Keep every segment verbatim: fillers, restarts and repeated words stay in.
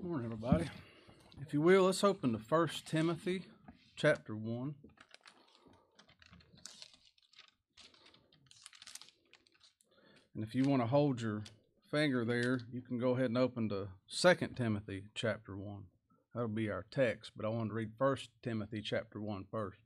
Morning, everybody. If you will, let's open to First Timothy chapter one. And if you want to hold your finger there, you can go ahead and open to Second Timothy chapter one. That'll be our text, but I wanted to read First Timothy chapter one first.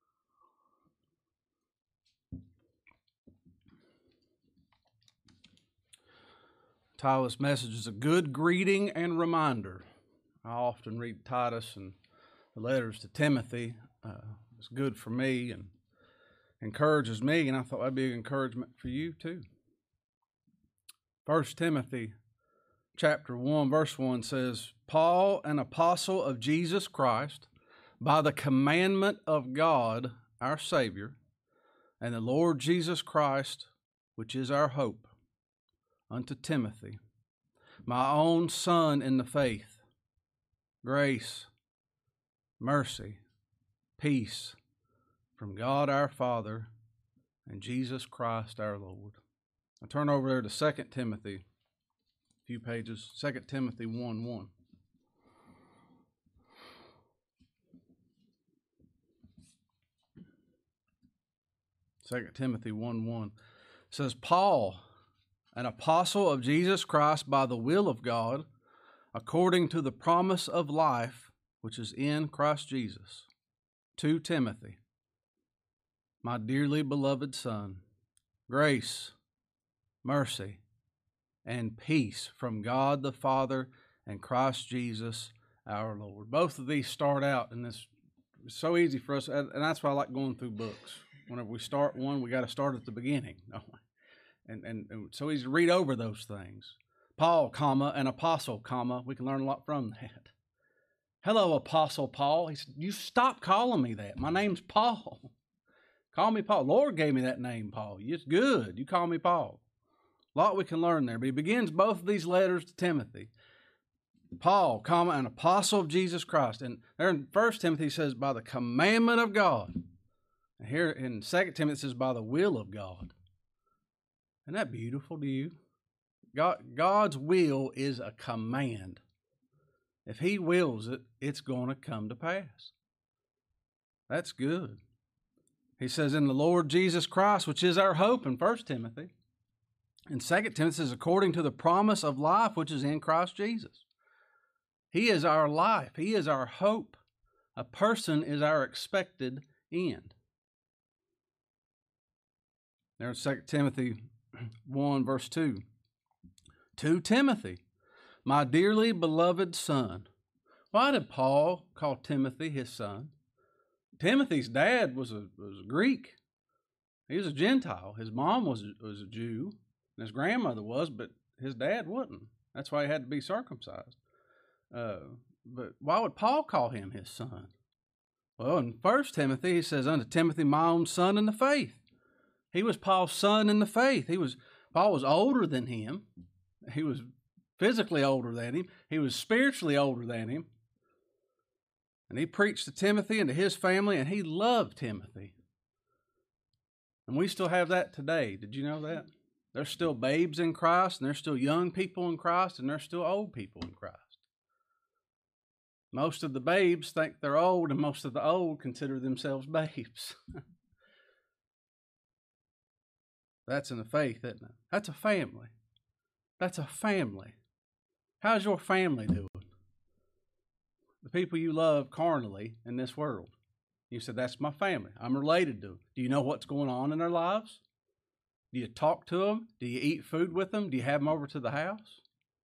Title of this message is A Good Greeting and Reminder. I often read Titus and the letters to Timothy. Uh, it's good for me and encourages me, and I thought that'd be an encouragement for you too. First Timothy chapter one, verse one says, Paul, an apostle of Jesus Christ, by the commandment of God, our Savior, and the Lord Jesus Christ, which is our hope, unto Timothy, my own son in the faith, grace, mercy, peace from God our Father and Jesus Christ our Lord. I turn over there to Second Timothy, a few pages, Second Timothy one one. Second Timothy one one says, Paul, an apostle of Jesus Christ by the will of God, according to the promise of life which is in Christ Jesus, to Timothy, my dearly beloved son, grace, mercy, and peace from God the Father and Christ Jesus our Lord. Both of these start out in this. It's so easy for us, and that's why I like going through books. Whenever we start one, we got to start at the beginning, don't we? And, and and so easy to read over those things. Paul, comma, an apostle, comma. We can learn a lot from that. Hello, Apostle Paul. He said, you stop calling me that. My name's Paul. Call me Paul. Lord gave me that name, Paul. It's good. You call me Paul. A lot we can learn there. But he begins both of these letters to Timothy. Paul, comma, an apostle of Jesus Christ. And there in First Timothy says, by the commandment of God. And here in Second Timothy it says, by the will of God. Isn't that beautiful to you? God, God's will is a command. If he wills it, it's going to come to pass. That's good. He says, in the Lord Jesus Christ, which is our hope in First Timothy. And Second Timothy says, according to the promise of life, which is in Christ Jesus. He is our life. He is our hope. A person is our expected end. There's Second Timothy one, verse two. To Timothy, my dearly beloved son. Why did Paul call Timothy his son? Timothy's dad was a, was a Greek. He was a Gentile. His mom was a, was a Jew, and his grandmother was, but his dad wasn't. That's why he had to be circumcised. Uh, but why would Paul call him his son? Well, in First Timothy, he says, unto Timothy, my own son in the faith. He was Paul's son in the faith. He was Paul was older than him. He was physically older than him. He was spiritually older than him. And he preached to Timothy and to his family, and he loved Timothy. And we still have that today. Did you know that? There's still babes in Christ, and there's still young people in Christ, and there's still old people in Christ. Most of the babes think they're old, and most of the old consider themselves babes. That's in the faith, isn't it? That's a family. That's a family. How's your family doing? The people you love carnally in this world. You said, that's my family. I'm related to them. Do you know what's going on in their lives? Do you talk to them? Do you eat food with them? Do you have them over to the house?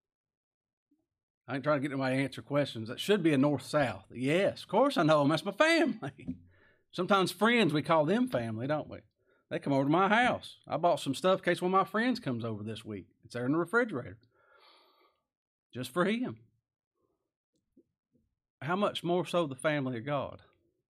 I ain't trying to get anybody to answer questions. That should be a north-south. Yes, of course I know them. That's my family. Sometimes friends, we call them family, don't we? They come over to my house. I bought some stuff in case one of my friends comes over this week. It's there in the refrigerator. Just for him. How much more so the family of God?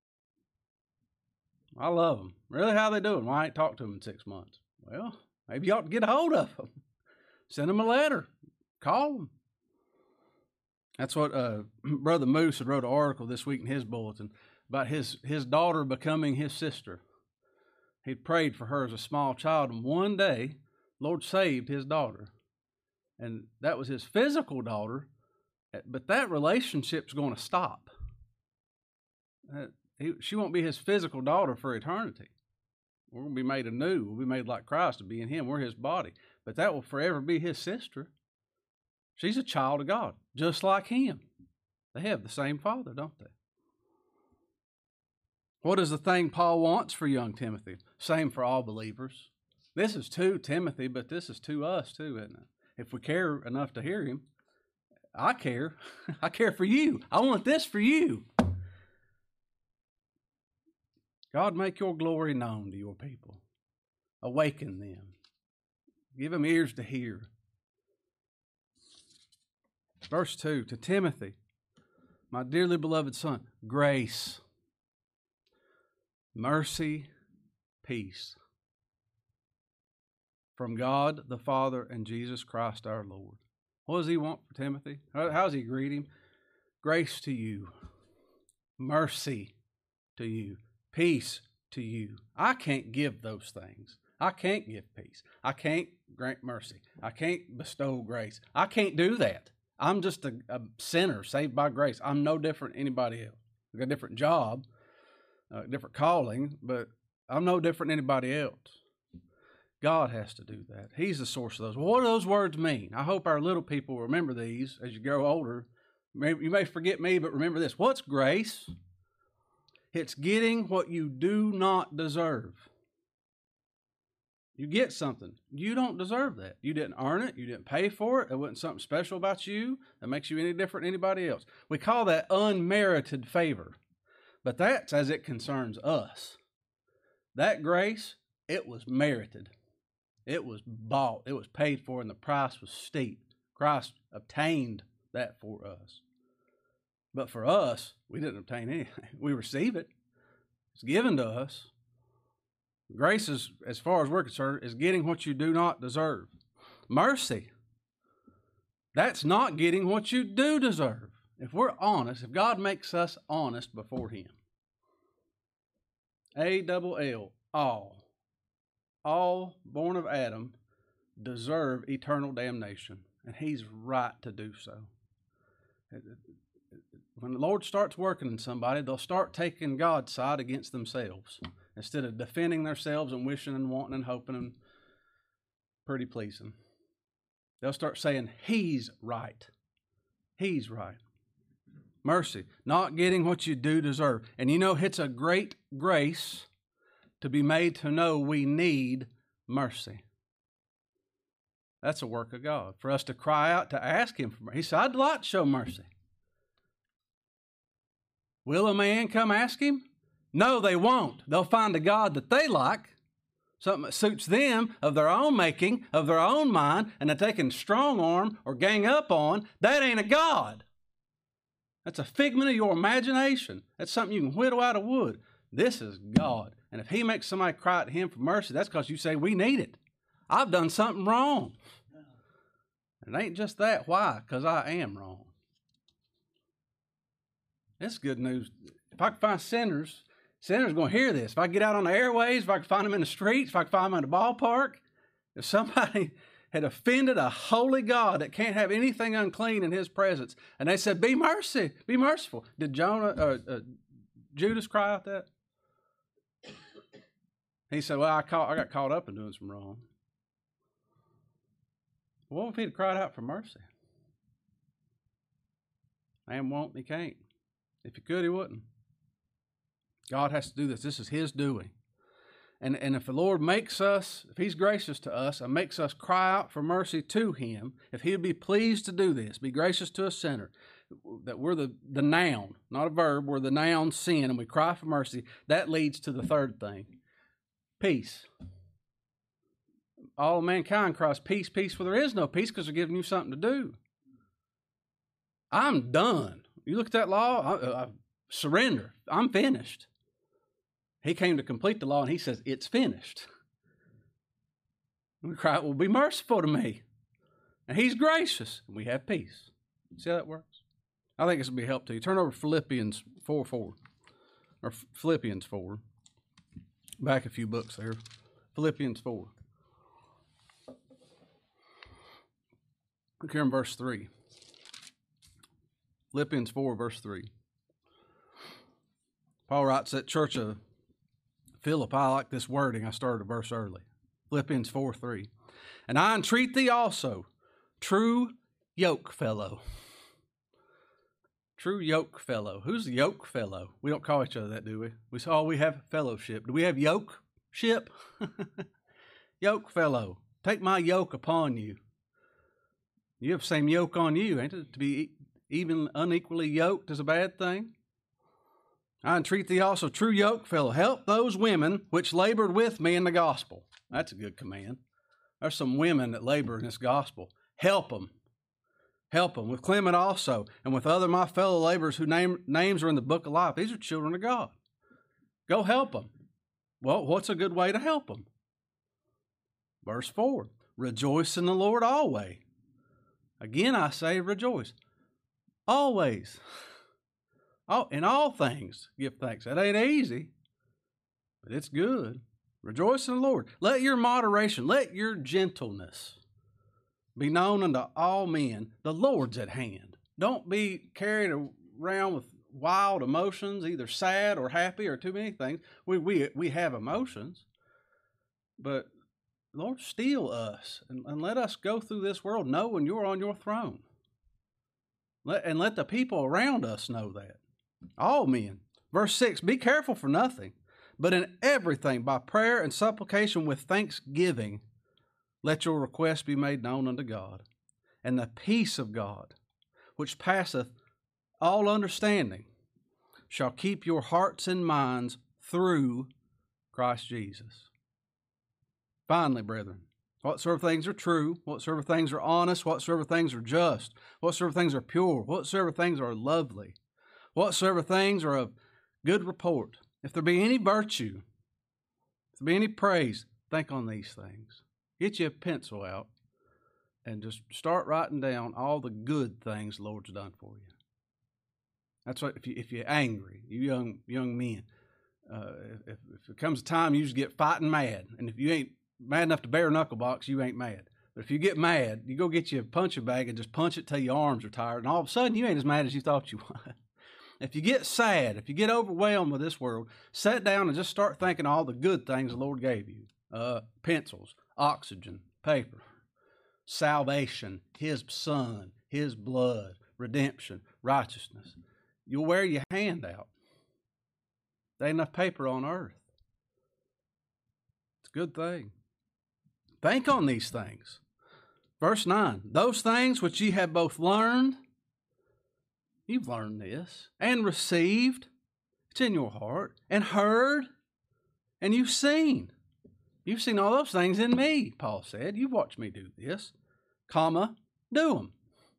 I love them. Really, how they doing? Well, I ain't talked to them in six months. Well, maybe you ought to get a hold of them. Send them a letter. Call them. That's what uh, Brother Moose had wrote an article this week in his bulletin about his, his daughter becoming his sister. He'd prayed for her as a small child, and one day, Lord saved his daughter. And that was his physical daughter, But that relationship's going to stop. Uh, he, she won't be his physical daughter for eternity. We're going to be made anew. We'll be made like Christ to be in him. We're his body. But that will forever be his sister. She's a child of God, just like him. They have the same father, don't they? What is the thing Paul wants for young Timothy? Same for all believers. This is to Timothy, but this is to us too, isn't it? If we care enough to hear him, I care. I care for you. I want this for you. God, make your glory known to your people. Awaken them. Give them ears to hear. Verse two, to Timothy, my dearly beloved son, grace, mercy, peace from God the Father and Jesus Christ our Lord. What does he want for Timothy? How does he greet him? Grace to you, mercy to you, peace to you. I can't give those things. I can't give peace. I can't grant mercy. I can't bestow grace. I can't do that. I'm just a, a sinner saved by grace. I'm no different than anybody else. I've got a different job, a different calling, but I'm no different than anybody else. God has to do that. He's the source of those. Well, what do those words mean? I hope our little people remember these as you grow older. Maybe you may forget me, but remember this. What's grace? It's getting what you do not deserve. You get something. You don't deserve that. You didn't earn it. You didn't pay for it. It wasn't something special about you that makes you any different than anybody else. We call that unmerited favor. But that's as it concerns us. That grace, it was merited. It was bought. It was paid for, and the price was steep. Christ obtained that for us. But for us, we didn't obtain anything. We receive it. It's given to us. Grace, is, as far as we're concerned, is getting what you do not deserve. Mercy, that's not getting what you do deserve. If we're honest, if God makes us honest before him, A double L, all, all born of Adam deserve eternal damnation, and he's right to do so. When the Lord starts working in somebody, they'll start taking God's side against themselves instead of defending themselves and wishing and wanting and hoping and pretty pleasing. They'll start saying, he's right. He's right. Mercy, not getting what you do deserve. And you know, it's a great grace to be made to know we need mercy. That's a work of God. For us to cry out, to ask him for mercy. He said, I'd like to show mercy. Will a man come ask him? No, they won't. They'll find a God that they like, something that suits them, of their own making, of their own mind, and that they can strong arm or gang up on. That ain't a God. That's a figment of your imagination. That's something you can whittle out of wood. This is God. And if he makes somebody cry to him for mercy, that's because you say, we need it. I've done something wrong. It ain't just that. Why? Because I am wrong. That's good news. If I can find sinners, sinners are going to hear this. If I get out on the airways, if I can find them in the streets, if I can find them in the ballpark, if somebody had offended a holy God that can't have anything unclean in his presence, and they said, be mercy, be merciful. Did Jonah, uh, uh, Judas cry out that? He said, well, I, caught, I got caught up in doing some wrong. What if he'd have cried out for mercy? Man won't, he can't. If he could, he wouldn't. God has to do this. This is his doing. And, and if the Lord makes us, if he's gracious to us and makes us cry out for mercy to him, if he would be pleased to do this, be gracious to a sinner, that we're the, the noun, not a verb, we're the noun sin, and we cry for mercy, that leads to the third thing, peace. All mankind cries peace, peace, for there is no peace because they're giving you something to do. I'm done. You look at that law, I, I surrender. I'm finished. He came to complete the law, and he says, it's finished. We cry, well, be merciful to me. And he's gracious, and we have peace. See how that works? I think this will be a help to you. Turn over to Philippians four four, or Philippians four. Back a few books there. Philippians four. Look here in verse three. Philippians four, verse three. Paul writes at church of Philippi, I like this wording. I started a verse early. Philippians four, three. And I entreat thee also, true yoke fellow. True yoke fellow. Who's the yoke fellow? We don't call each other that, do we? We say, oh, we have fellowship. Do we have yoke ship? Yoke fellow. Take my yoke upon you. You have the same yoke on you, ain't it? To be even unequally yoked is a bad thing. I entreat thee also, true yoke fellow, help those women which labored with me in the gospel. That's a good command. There's some women that labor in this gospel. Help them. Help them. With Clement also, and with other my fellow laborers whose name, names are in the book of life. These are children of God. Go help them. Well, what's a good way to help them? Verse four, rejoice in the Lord always. Again, I say rejoice. Always. Oh, in all things, give thanks. That ain't easy, but it's good. Rejoice in the Lord. Let your moderation, let your gentleness be known unto all men. The Lord's at hand. Don't be carried around with wild emotions, either sad or happy or too many things. We we we have emotions, but Lord, steel us and, and let us go through this world knowing you're on your throne. Let, and let the people around us know that. All men. Verse six, be careful for nothing, but in everything by prayer and supplication with thanksgiving, let your requests be made known unto God. And the peace of God, which passeth all understanding, shall keep your hearts and minds through Christ Jesus. Finally, brethren, whatsoever things are true, whatsoever things are honest, whatsoever things are just, whatsoever things are pure, whatsoever things are lovely, whatsoever things are of good report, if there be any virtue, if there be any praise, think on these things. Get you a pencil out and just start writing down all the good things the Lord's done for you. That's what, if, you, if you're angry, you young young men, uh, if, if it comes a time you just get fighting mad, and if you ain't mad enough to bare knuckle box, you ain't mad. But if you get mad, you go get you a punching bag and just punch it till your arms are tired, and all of a sudden you ain't as mad as you thought you were. If you get sad, if you get overwhelmed with this world, sit down and just start thinking all the good things the Lord gave you. Uh, pencils, oxygen, paper, salvation, His Son, His blood, redemption, righteousness. You'll wear your hand out. There ain't enough paper on earth. It's a good thing. Think on these things. Verse nine, those things which ye have both learned, you've learned this, and received, it's in your heart, and heard, and you've seen. You've seen all those things in me, Paul said. You've watched me do this, comma, do them.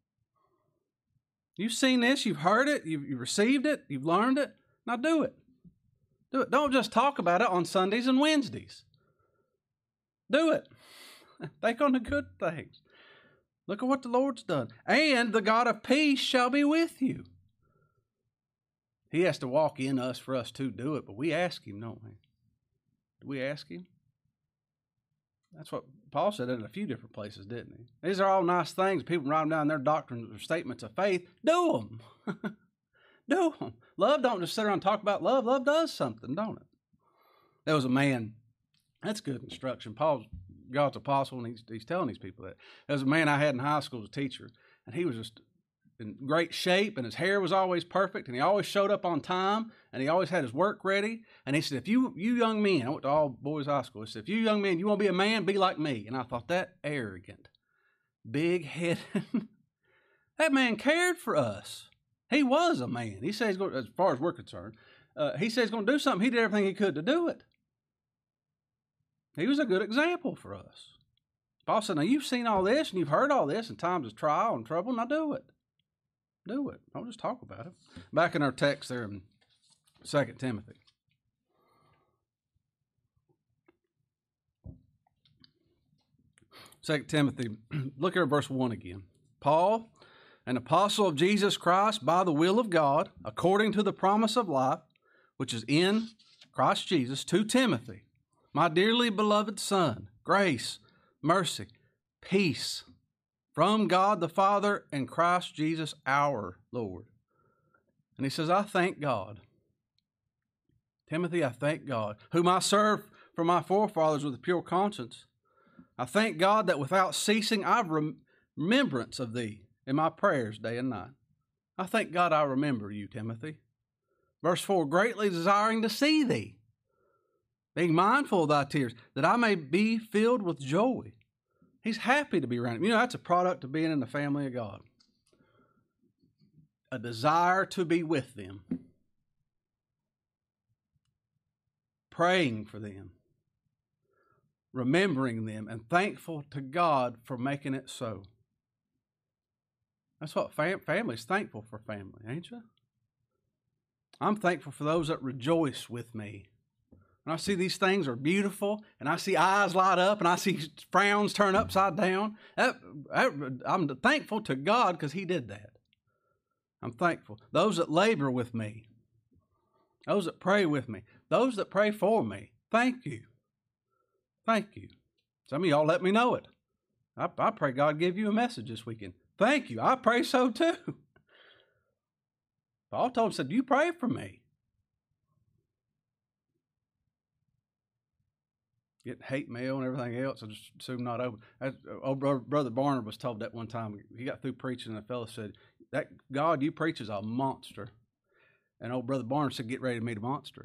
You've seen this, you've heard it, you've, you've received it, you've learned it. Now do it. Do it. Don't just talk about it on Sundays and Wednesdays. Do it. Think on the good things. Look at what the Lord's done. And the God of peace shall be with you. He has to walk in us for us to do it, but we ask Him, don't we? Do we ask Him? That's what Paul said in a few different places, didn't he? These are all nice things. People write them down their doctrines or statements of faith. Do them. Do them. Love don't just sit around and talk about love. Love does something, don't it? There was a man. That's good instruction. Paul's God's apostle, and he's, he's telling these people that. There was a man I had in high school as a teacher, and he was just in great shape, and his hair was always perfect, and he always showed up on time, and he always had his work ready. And he said, if you you young men, I went to all boys high school, he said, if you young men, you want to be a man, be like me. And I thought, that arrogant, big-headed, that man cared for us. He was a man. He said, he's going, as far as we're concerned, uh, he said he's going to do something. He did everything he could to do it. He was a good example for us. Paul said, now you've seen all this and you've heard all this in times of trial and trouble. Now do it. Do it. Don't just talk about it. Back in our text there in Second Timothy. Second Timothy, look at verse one again. Paul, an apostle of Jesus Christ by the will of God, according to the promise of life, which is in Christ Jesus, to Timothy, my dearly beloved son, grace, mercy, peace from God the Father and Christ Jesus our Lord. And he says, I thank God. Timothy, I thank God, whom I serve for my forefathers with a pure conscience. I thank God that without ceasing I have rem- remembrance of thee in my prayers day and night. I thank God I remember you, Timothy. Verse four, greatly desiring to see thee, being mindful of thy tears, that I may be filled with joy. He's happy to be around him. You know, that's a product of being in the family of God. A desire to be with them. Praying for them. Remembering them, and thankful to God for making it so. That's what fam- family's thankful for family, ain't you? I'm thankful for those that rejoice with me. When I see these things are beautiful, and I see eyes light up, and I see frowns turn upside down, that, that, I'm thankful to God because He did that. I'm thankful. Those that labor with me, those that pray with me, those that pray for me, thank you. Thank you. Some of y'all let me know it. I, I pray God give you a message this weekend. Thank you. I pray so too. Paul told him, said, you pray for me. Getting hate mail and everything else, I just assume not open. As, old brother, brother Barnard was told that one time. He got through preaching, and a fellow said, that God you preach is a monster. And old brother Barnard said, get ready to meet a monster.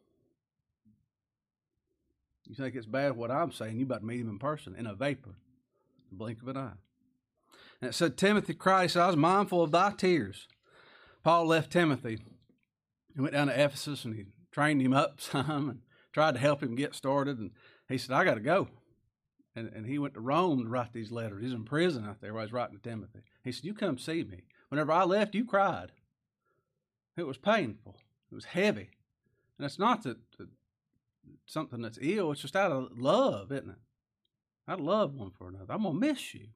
You think it's bad what I'm saying, you about to meet him in person, in a vapor, the blink of an eye. And it said, Timothy cried, he said, I was mindful of thy tears. Paul left Timothy. He went down to Ephesus, and he trained him up some and tried to help him get started. And he said, I got to go. And, and he went to Rome to write these letters. He's in prison out there while he's writing to Timothy. He said, you come see me. Whenever I left, you cried. It was painful. It was heavy. And it's not that, that something that's ill. It's just out of love, isn't it? Out of love one for another. I'm going to miss you.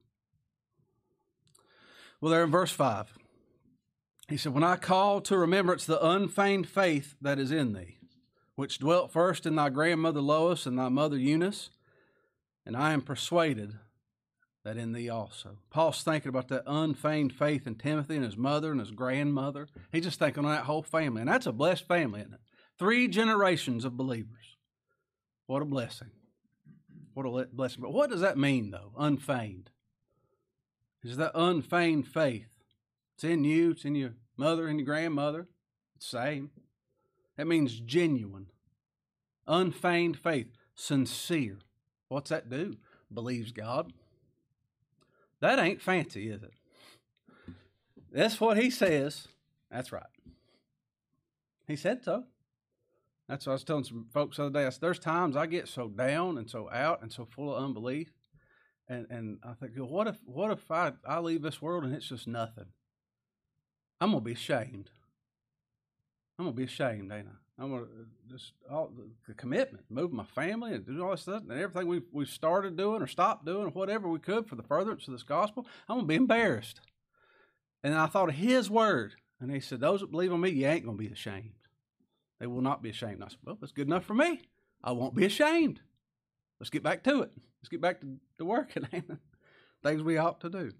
Well, there in verse five, he said, when I call to remembrance the unfeigned faith that is in thee, which dwelt first in thy grandmother Lois and thy mother Eunice, and I am persuaded that in thee also. Paul's thinking about that unfeigned faith in Timothy and his mother and his grandmother. He's just thinking on that whole family. And that's a blessed family, isn't it? Three generations of believers. What a blessing. What a blessing. But what does that mean, though? Unfeigned. Is that unfeigned faith? It's in you. It's in your mother and your grandmother. It's the same. That means genuine. Unfeigned faith. Sincere. What's that do? Believes God. That ain't fancy, is it? That's what he says. That's right. He said so. That's what I was telling some folks the other day. I said, there's times I get so down and so out and so full of unbelief. And and I think, well, what if what if I, I leave this world and it's just nothing? I'm going to be ashamed. I'm going to be ashamed, ain't I? I'm going to just, all the, the commitment, move my family and do all this stuff and everything we've, we've started doing or stopped doing or whatever we could for the furtherance of this gospel. I'm going to be embarrassed. And I thought of his word. And he said, those that believe on me, you ain't going to be ashamed. They will not be ashamed. And I said, well, that's good enough for me. I won't be ashamed. Let's get back to it. Let's get back to, to working. Things we ought to do.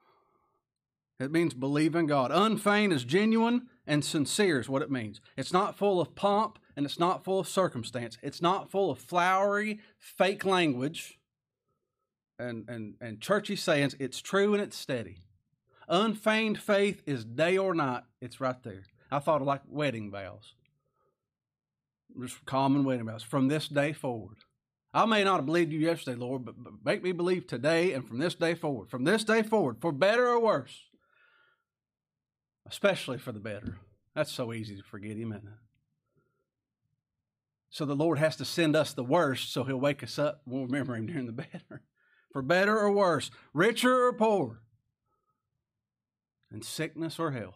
It means believe in God. Unfeigned is genuine and sincere is what it means. It's not full of pomp and it's not full of circumstance. It's not full of flowery, fake language and, and, and churchy sayings. It's true and it's steady. Unfeigned faith is day or night. It's right there. I thought of like wedding vows. Just common wedding vows. From this day forward. I may not have believed you yesterday, Lord, but, but make me believe today and from this day forward. From this day forward, for better or worse. Especially for the better. That's so easy to forget him, isn't it? So the Lord has to send us the worst so he'll wake us up and we'll remember him during the better. For better or worse, richer or poor, in sickness or health.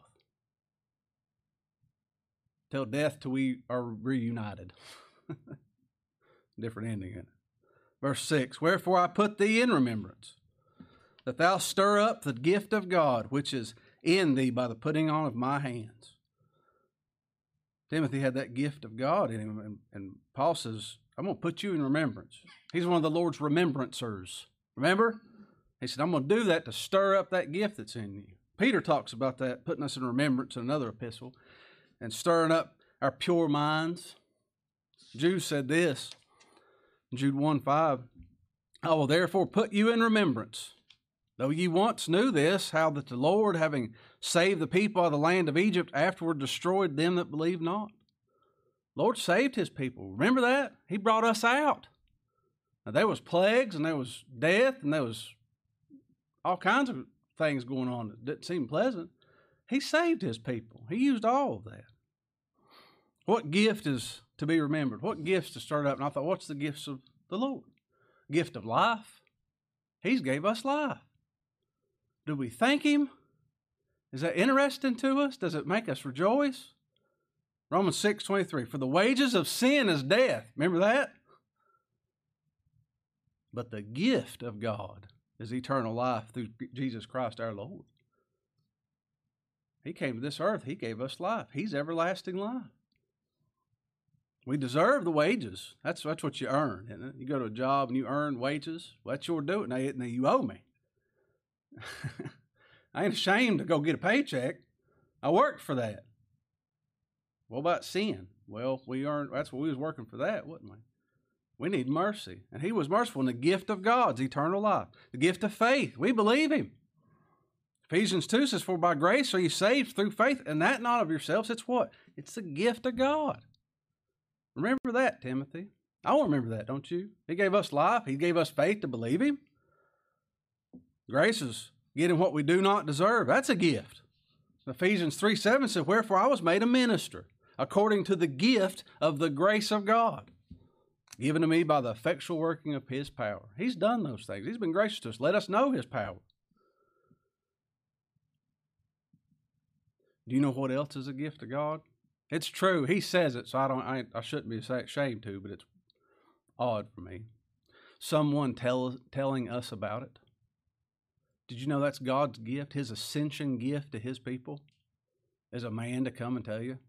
Till death till we are reunited. Different ending in it. Verse six, wherefore I put thee in remembrance, that thou stir up the gift of God, which is in thee by the putting on of my hands. Timothy had that gift of God in him, and, and Paul says, I'm going to put you in remembrance. He's one of the Lord's remembrancers. Remember? He said, I'm going to do that to stir up that gift that's in you. Peter talks about that, putting us in remembrance in another epistle and stirring up our pure minds. Jude said this, Jude one five, I will therefore put you in remembrance, though ye once knew this, how that the Lord, having saved the people of the land of Egypt, afterward destroyed them that believed not. Lord saved his people. Remember that? He brought us out. Now, there was plagues, and there was death, and there was all kinds of things going on that didn't seem pleasant. He saved his people. He used all of that. What gift is to be remembered? What gifts to start up? And I thought, what's the gifts of the Lord? Gift of life. He's gave us life. Do we thank him? Is that interesting to us? Does it make us rejoice? Romans six twenty-three, for the wages of sin is death. Remember that? But the gift of God is eternal life through Jesus Christ our Lord. He came to this earth. He gave us life. He's everlasting life. We deserve the wages. That's, that's what you earn, isn't it? You go to a job and you earn wages. Well, that's your doing. Now, now you owe me. I ain't ashamed to go get a paycheck. I worked for that. What about sin? Well, we earned, that's what we was working for that, wasn't we? We need mercy. And he was merciful. And the gift of God's eternal life. The gift of faith. We believe him. Ephesians two says, for by grace are you saved through faith, and that not of yourselves. It's what? It's the gift of God. Remember that, Timothy. I want to remember that, don't you? He gave us life. He gave us faith to believe him. Grace is getting what we do not deserve. That's a gift. Ephesians three seven says, wherefore I was made a minister, according to the gift of the grace of God, given to me by the effectual working of his power. He's done those things. He's been gracious to us. Let us know his power. Do you know what else is a gift of God? It's true. He says it, so I don't. I, I shouldn't be ashamed to, but it's odd for me. Someone tell, telling us about it. Did you know that's God's gift? His ascension gift to his people is a man to come and tell you.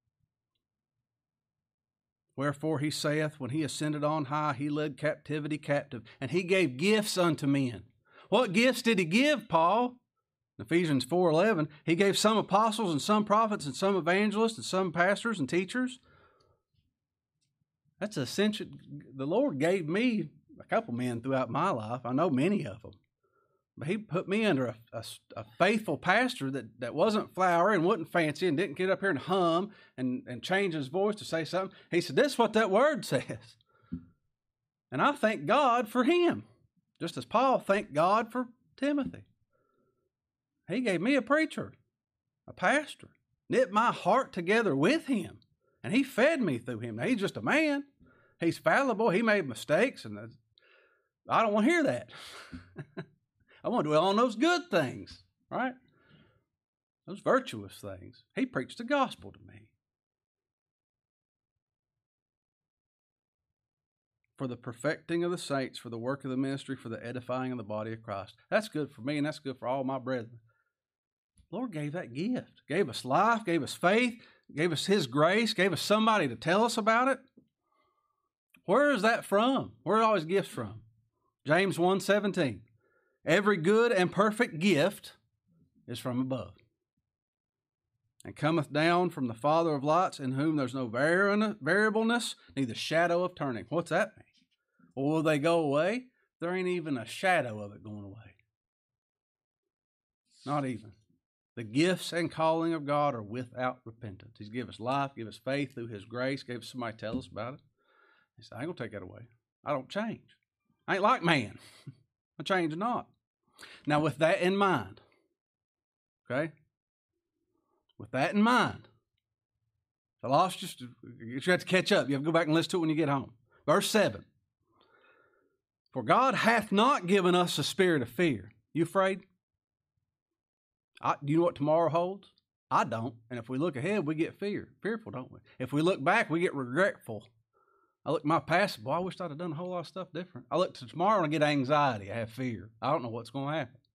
Wherefore he saith, when he ascended on high, he led captivity captive, and he gave gifts unto men. What gifts did he give, Paul? In Ephesians four eleven, he gave some apostles and some prophets and some evangelists and some pastors and teachers. That's ascension. The Lord gave me a couple men throughout my life. I know many of them. But he put me under a, a, a faithful pastor that, that wasn't flowery and wasn't fancy and didn't get up here and hum and, and change his voice to say something. He said, this is what that word says. And I thank God for him, just as Paul thanked God for Timothy. He gave me a preacher, a pastor, knit my heart together with him, and he fed me through him. Now, he's just a man. He's fallible. He made mistakes, and I don't want to hear that. I want to dwell on those good things, right? Those virtuous things. He preached the gospel to me. For the perfecting of the saints, for the work of the ministry, for the edifying of the body of Christ. That's good for me, and that's good for all my brethren. The Lord gave that gift. Gave us life, gave us faith, gave us his grace, gave us somebody to tell us about it. Where is that from? Where are all his gifts from? James one seventeen. Every good and perfect gift is from above, and cometh down from the Father of lights, in whom there's no variableness, neither shadow of turning. What's that mean? Well, will they go away? There ain't even a shadow of it going away. Not even. The gifts and calling of God are without repentance. He's given us life, give us faith through his grace, gave us somebody to tell us about it. He said, I ain't going to take that away. I don't change. I ain't like man. I change not. Now, with that in mind, okay? With that in mind, if I lost just, you have to catch up. You have to go back and listen to it when you get home. Verse seven. For God hath not given us a spirit of fear. You afraid? I, do you know what tomorrow holds? I don't. And if we look ahead, we get fear. Fearful, don't we? If we look back, we get regretful. I look at my past, boy, I wish I'd have done a whole lot of stuff different. I look to tomorrow and I get anxiety. I have fear. I don't know what's going to happen.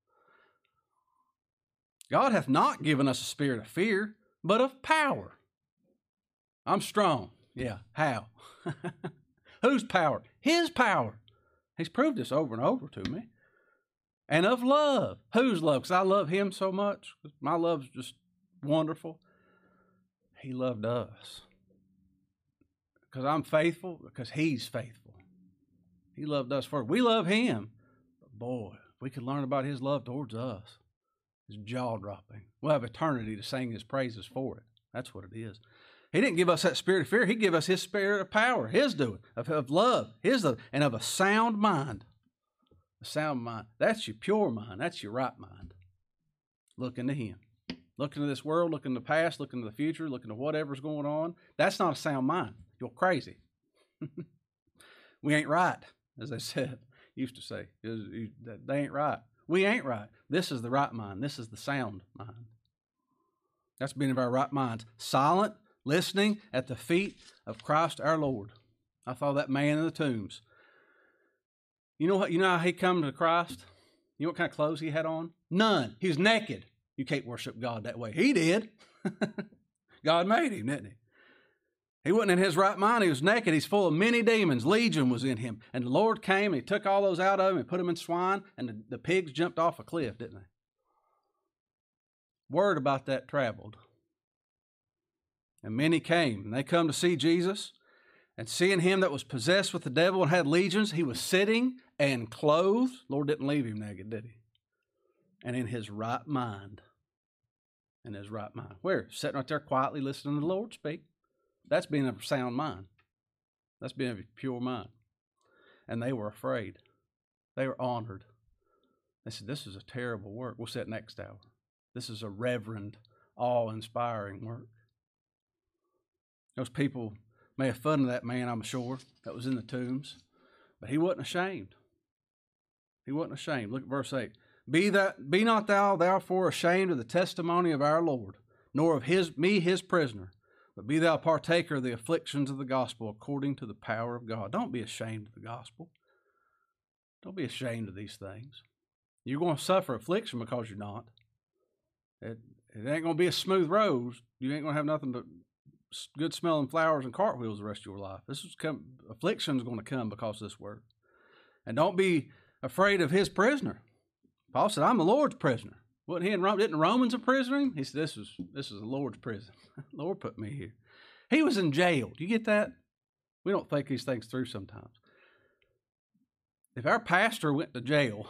God hath not given us a spirit of fear, but of power. I'm strong. Yeah, how? Whose power? His power. He's proved this over and over to me. and of love. Whose love? Because I love him so much. My love's just wonderful. He loved us. Because I'm faithful, because he's faithful. He loved us first. We love him. But boy, if we could learn about his love towards us, it's jaw-dropping. We'll have eternity to sing his praises for it. That's what it is. He didn't give us that spirit of fear. He gave us his spirit of power, his doing, of, of love, his love, and of a sound mind. A sound mind. That's your pure mind. That's your right mind. Look into him. Look into this world, look into the past, look into the future, look into whatever's going on. That's not a sound mind. You're crazy. We ain't right, as they said, used to say. They ain't right. We ain't right. This is the right mind. This is the sound mind. That's being of our right minds. Silent, listening at the feet of Christ our Lord. I thought that man in the tombs. You know what? You know how he come to Christ? You know what kind of clothes he had on? None. He was naked. You can't worship God that way. He did. God made him, didn't he? He wasn't in his right mind. He was naked. He's full of many demons. Legion was in him. And the Lord came and he took all those out of him and put them in swine, and the, the pigs jumped off a cliff, didn't they? Word about that traveled. And many came, and they come to see Jesus. And seeing him that was possessed with the devil and had legions, he was sitting and clothed. Lord didn't leave him naked, did he? And in his right mind. In his right mind. Where? Sitting right there quietly listening to the Lord speak. That's being of a sound mind. That's being of a pure mind. And they were afraid. They were honored. They said, this is a terrible work. We'll see it next hour. This is a reverend, awe-inspiring work. Those people made fun of that man, I'm sure, that was in the tombs. But he wasn't ashamed. He wasn't ashamed. Look at verse eight. Be that be not thou therefore ashamed of the testimony of our Lord, nor of his me his prisoner, but be thou partaker of the afflictions of the gospel according to the power of God. Don't be ashamed of the gospel. Don't be ashamed of these things. You're going to suffer affliction because you're not. It, it ain't going to be a smooth road. You ain't going to have nothing but good smelling flowers and cartwheels the rest of your life. This is come, affliction is going to come because of this word. And don't be afraid of his prisoner. Paul said, I'm the Lord's prisoner. Wasn't he in Rome? Didn't Romans imprison him? He said, this is this is the Lord's prison. The Lord put me here. He was in jail. Do you get that? We don't think these things through sometimes. If our pastor went to jail,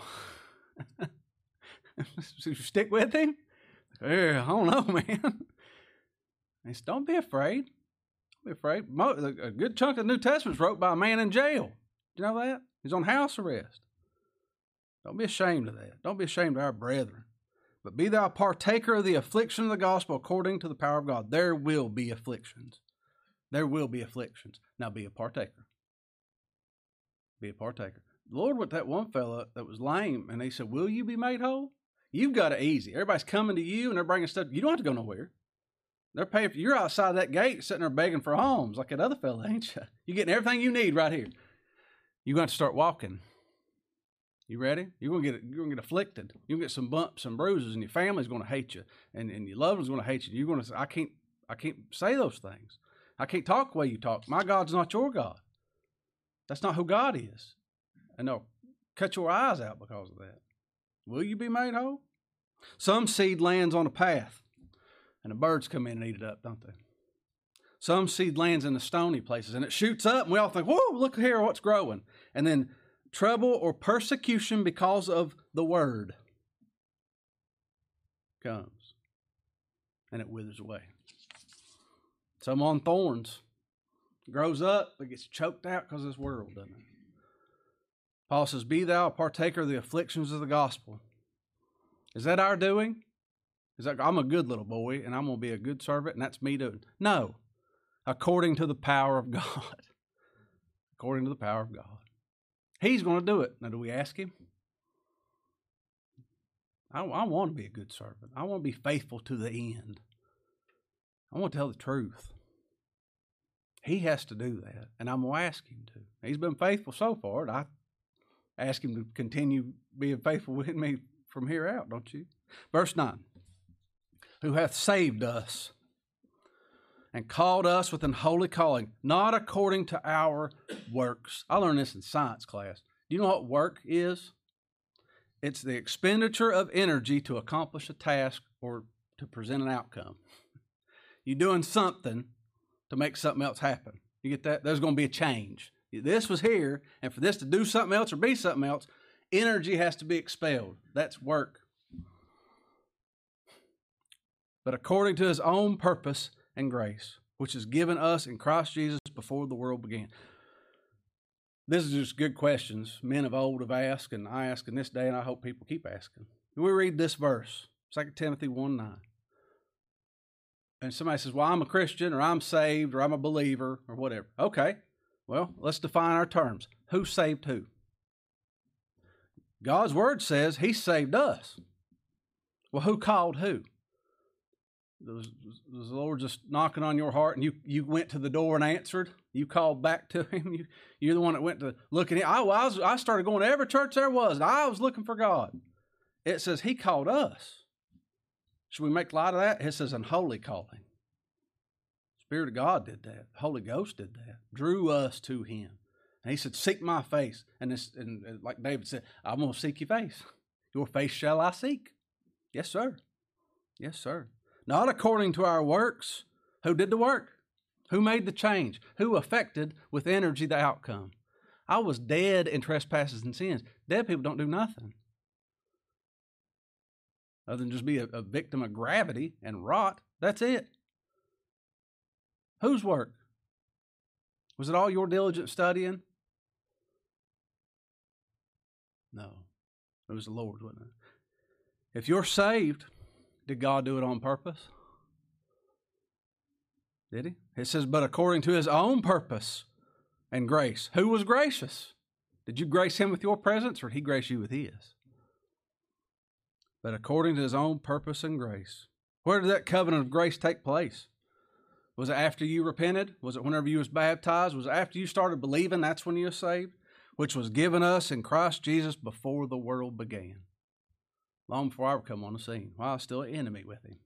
stick with him? Yeah, I don't know, man. He said, don't be afraid. Don't be afraid. A good chunk of the New Testament is wrote by a man in jail. Do you know that? He's on house arrest. Don't be ashamed of that. Don't be ashamed of our brethren. But be thou a partaker of the affliction of the gospel according to the power of God. There will be afflictions. There will be afflictions. Now be a partaker. Be a partaker. The Lord went to that one fella that was lame, and he said, will you be made whole? You've got it easy. Everybody's coming to you, and they're bringing stuff. You don't have to go nowhere. They're paying for, you're outside that gate sitting there begging for alms like that other fella, ain't you? You're getting everything you need right here. You're going to start walking. You ready? You're going to get you're going to get afflicted. You're going to get some bumps and bruises, and your family's going to hate you, and, and your loved one's going to hate you. You're going to say, I can't, I can't say those things. I can't talk the way you talk. My God's not your God. That's not who God is. And they'll cut your eyes out because of that. Will you be made whole? Some seed lands on a path, and the birds come in and eat it up, don't they? Some seed lands in the stony places, and it shoots up, and we all think, whoa, look here, what's growing. And then trouble or persecution because of the word comes, and it withers away. Some on thorns. Grows up, but gets choked out because of this world, doesn't it? Paul says, be thou a partaker of the afflictions of the gospel. Is that our doing? Is that, I'm a good little boy, and I'm going to be a good servant, and that's me doing? No. According to the power of God. According to the power of God. He's going to do it. Now, do we ask him? I, I want to be a good servant. I want to be faithful to the end. I want to tell the truth. He has to do that, and I'm going to ask him to. He's been faithful so far, and I ask him to continue being faithful with me from here out, don't you? Verse nine. Who hath saved us and called us with an holy calling, not according to our works. I learned this in science class. Do you know what work is? It's the expenditure of energy to accomplish a task or to present an outcome. You're doing something to make something else happen. You get that? There's going to be a change. This was here, and for this to do something else or be something else, energy has to be expelled. That's work. But according to his own purpose and grace, which is given us in Christ Jesus before the world began. This is just good questions men of old have asked, and I ask in this day, and I hope people keep asking. We read this verse, Second Timothy one nine. And somebody says, well, I'm a Christian, or I'm saved, or I'm a believer, or whatever. Okay, well, let's define our terms. Who saved who? God's word says he saved us. Well, who called who? Was, was the Lord just knocking on your heart and you, you went to the door and answered? You called back to him? You, you're the one that went to look at him. I, I, was, I started going to every church there was, and I was looking for God. It says he called us. Should we make light of that? It says unholy calling. Spirit of God did that. The Holy Ghost did that. Drew us to him. And he said, seek my face. And, this, and like David said, I'm going to seek your face. Your face shall I seek. Yes, sir. Yes, sir. Not according to our works. Who did the work? Who made the change? Who affected with energy the outcome? I was dead in trespasses and sins. Dead people don't do nothing other than just be a, a victim of gravity and rot. That's it. Whose work? Was it all your diligent studying? No. It was the Lord, wasn't it? If you're saved, did God do it on purpose? Did he? It says, but according to his own purpose and grace. Who was gracious? Did you grace him with your presence, or did he grace you with his? But according to his own purpose and grace. Where did that covenant of grace take place? Was it after you repented? Was it whenever you was baptized? Was it after you started believing that's when you were saved? Which was given us in Christ Jesus before the world began. Long before I would come on the scene, while I was still an enemy with him.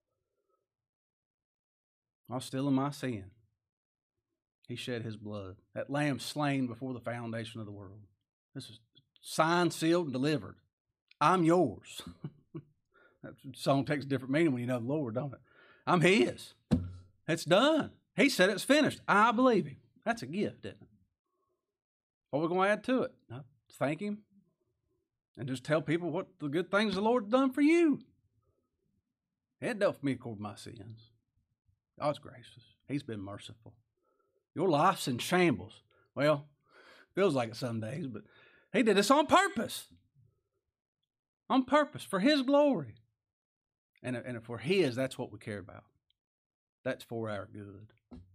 I was still in my sin. He shed his blood. That lamb slain before the foundation of the world. This is signed, sealed, and delivered. I'm yours. That song takes a different meaning when you know the Lord, don't it? I'm his. It's done. He said it's finished. I believe him. That's a gift, isn't it? What are we going to add to it? No, thank him. And just tell people what the good things the Lord's done for you. He hadn't dealt with me according to my sins. God's gracious. He's been merciful. Your life's in shambles. Well, feels like it some days, but he did this on purpose. On purpose, for his glory. And, and for his, that's what we care about. That's for our good.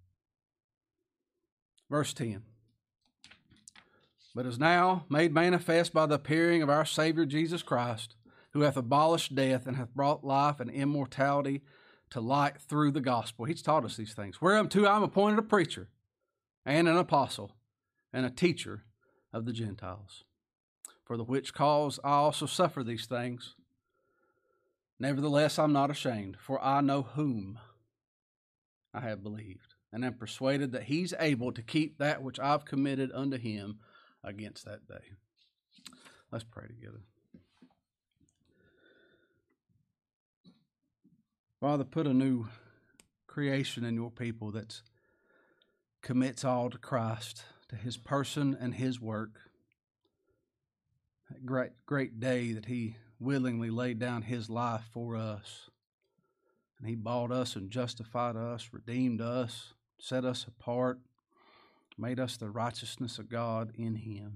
Verse ten. But is now made manifest by the appearing of our Savior Jesus Christ, who hath abolished death and hath brought life and immortality to light through the gospel. He's taught us these things. Whereunto I am appointed a preacher and an apostle and a teacher of the Gentiles. For the which cause I also suffer these things. Nevertheless, I'm not ashamed, for I know whom I have believed, and am persuaded that he's able to keep that which I've committed unto him against that day. Let's pray together. Father, put a new creation in your people that commits all to Christ, to his person and his work. That great, great day that he willingly laid down his life for us. And he bought us and justified us, redeemed us, set us apart, made us the righteousness of God in him.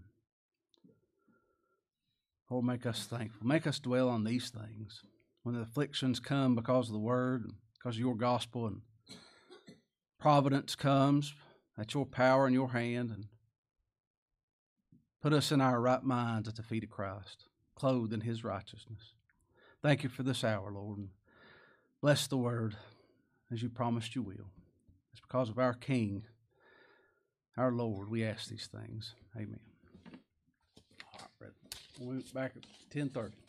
Lord, make us thankful. Make us dwell on these things. When the afflictions come because of the word, because of your gospel, and providence comes, that's your power in your hand, and put us in our right minds at the feet of Christ, clothed in his righteousness. Thank you for this hour, Lord. And bless the word as you promised you will. It's because of our King, our Lord, we ask these things. Amen. All right, brother. We'll be back at ten thirty.